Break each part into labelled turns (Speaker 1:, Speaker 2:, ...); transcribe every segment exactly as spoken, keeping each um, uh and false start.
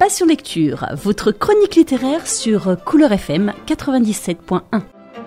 Speaker 1: Passion Lecture, votre chronique littéraire sur Couleur F M quatre-vingt-dix-sept point un.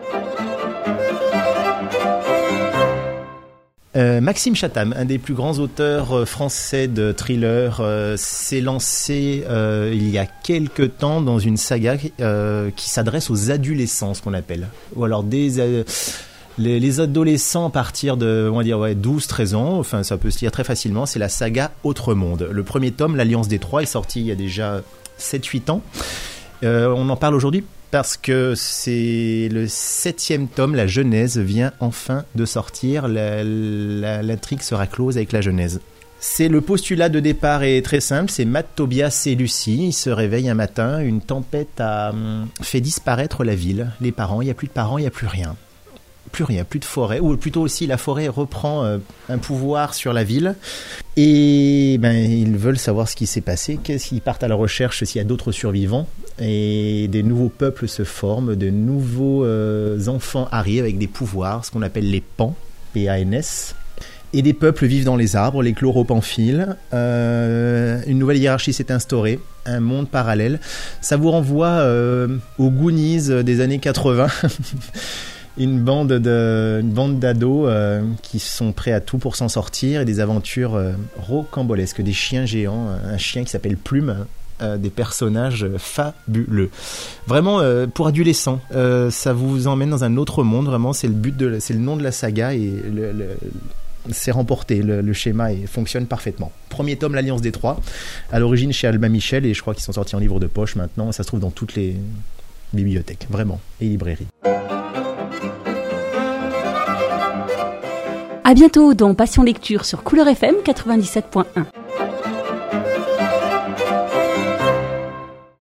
Speaker 2: Euh, Maxime Chatham, un des plus grands auteurs euh, français de thriller, euh, s'est lancé euh, il y a quelque temps dans une saga euh, qui s'adresse aux adolescents, ce qu'on appelle, ou alors des euh, les, les adolescents à partir de, on va dire, ouais, douze treize ans. Enfin, ça peut se lire très facilement. C'est la saga Autre Monde. Le premier tome, l'Alliance des Trois, est sorti il y a déjà sept huit ans. Euh, on en parle aujourd'hui parce que c'est le septième tome, la Genèse, vient enfin de sortir. La, la, l'intrigue sera close avec la Genèse. C'est le postulat de départ est très simple, c'est Matt, Tobias et Lucie. Ils se réveillent un matin, une tempête a hum, fait disparaître la ville. Les parents, il n'y a plus de parents, il n'y a plus rien. Plus rien, plus de forêt, ou plutôt aussi la forêt reprend euh, un pouvoir sur la ville et ben, ils veulent savoir ce qui s'est passé, qu'est-ce qu'ils partent à la recherche s'il y a d'autres survivants et des nouveaux peuples se forment, de nouveaux euh, enfants arrivent avec des pouvoirs, ce qu'on appelle les pans, P A N S, et des peuples vivent dans les arbres, les chloropamphile. Euh, une nouvelle hiérarchie s'est instaurée, un monde parallèle. Ça vous renvoie euh, aux Goonies des années quatre-vingts. Une bande, de, une bande d'ados euh, qui sont prêts à tout pour s'en sortir et des aventures euh, rocambolesques, des chiens géants, un chien qui s'appelle Plume, euh, des personnages fabuleux. Vraiment, euh, pour adolescents, euh, ça vous emmène dans un autre monde, vraiment, c'est le but de, c'est le nom de la saga et le, le, c'est remporté, le, le schéma et fonctionne parfaitement. Premier tome, l'Alliance des Trois, à l'origine chez Albin Michel et je crois qu'ils sont sortis en livre de poche maintenant, ça se trouve dans toutes les bibliothèques, vraiment, et librairies.
Speaker 1: À bientôt dans Passion Lecture sur Couleur F M quatre-vingt-dix-sept point un.